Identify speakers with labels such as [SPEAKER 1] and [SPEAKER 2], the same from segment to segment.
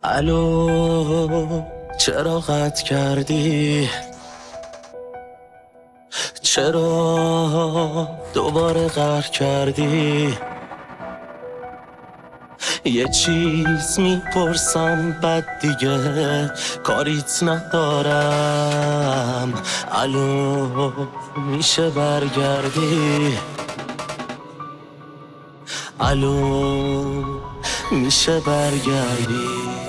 [SPEAKER 1] الو چرا قطع کردی؟ چرا دوباره قهر کردی؟ یه چیز میپرسم بعد دیگه کاریت ندارم. الو میشه برگردی؟ الو میشه برگردی؟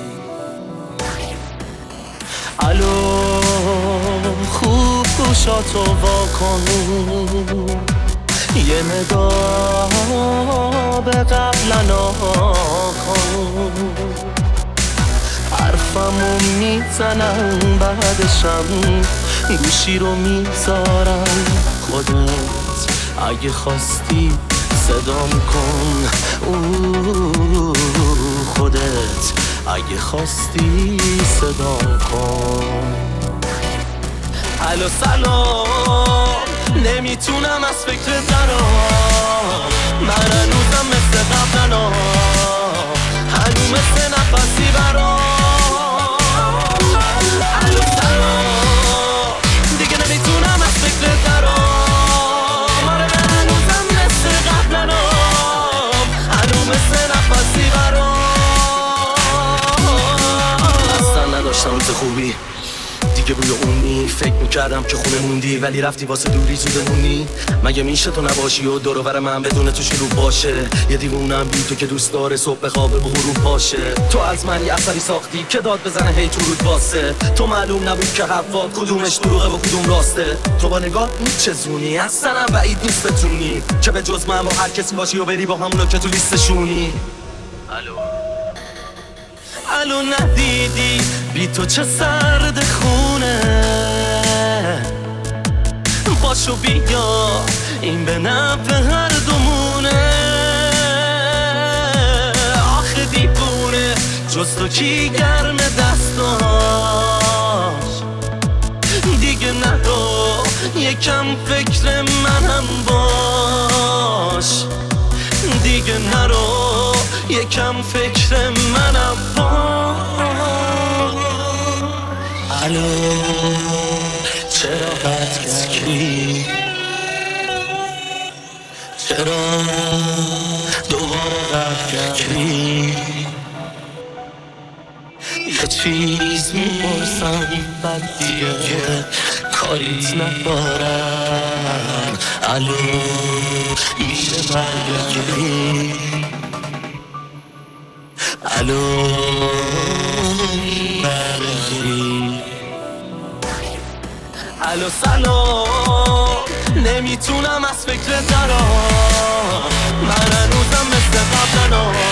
[SPEAKER 1] الو خوب گوشاتو واکن، یه نگاه به قبلنا کن. حرفمو میزنم بعدشم گوشی رو میذارم. خودت اگه خواستی صدام کن، خودت اگه خواستی صدام کن. الو سلام، نمیتونم از فکر درام. من هنوزم مثل قبلنا، هنوز مثل نفسی برام. الو سلام، دیگه نمیتونم از فکر درام. آره من هنوزم مثل قبلنا، هنوز مثل نفسی برام. اصلا نداشتم روز خوبی دیگه، بوی اونی فکر میکردم که خونه موندی، ولی رفتی واسه دوری زودمونی. مگه میشه تو نباشی و دور و بر من بدون تو شروع باشه؟ یه دیوونم بی تو که دوست داره صبح به خواب به غروب باشه. تو از من یه اثری ساختی که داد بزنه هی تو رود واسه. تو معلوم نبود که حرفات کدومش دروغه و کدوم راسته. تو با نگاه میچزونی، اصلا بعید نیست بتونی که به جز من با هر کسی باشی و بری با همونو که تو لیستشونی. الو ندیدی بی تو چه سرد خونه؟ باشو بیا این به نفع هر دومونه. آخه دیوونه جز تو کی گرم دستاش؟ دیگه نرو یکم فکر منم باش. دیگه نرو یکم فکر منم باش. الو چرا قطع کردی؟ چرا دوباره قطع کردی؟ یه چیز میپرسم بعد دیگه کاریت ندارم. الو میشه برگردی؟ الو برگردی؟ الو سلام، نمیتونم از فکر درام. من هنوزم مثل قبلنا،